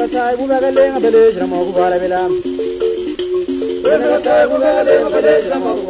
sai bubagalenga belesh ramogu bala bilam. Bene basai bubagalenga belesh ramogu